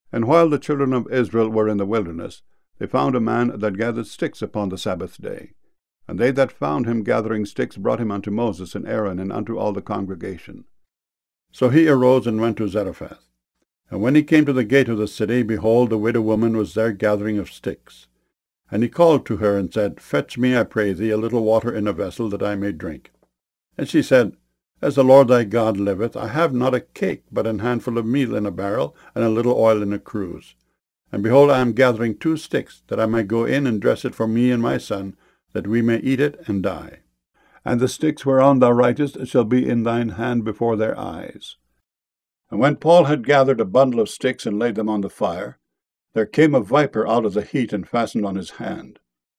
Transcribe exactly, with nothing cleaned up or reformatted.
And while the children of Israel were in the wilderness, they found a man that gathered sticks upon the Sabbath day. And they that found him gathering sticks brought him unto Moses and Aaron and unto all the congregation. So he arose and went to Zarephath. And when he came to the gate of the city, behold, the widow woman was there gathering of sticks. And he called to her and said, Fetch me, I pray thee, a little water in a vessel, that I may drink. And she said, As the Lord thy God liveth, I have not a cake, but an handful of meal in a barrel, and a little oil in a cruse. And behold, I am gathering two sticks, that I may go in and dress it for me and my son, that we may eat it and die. And the sticks whereon thou writest shall be in thine hand before their eyes. And when Paul had gathered a bundle of sticks and laid them on the fire, there came a viper out of the heat and fastened on his hand.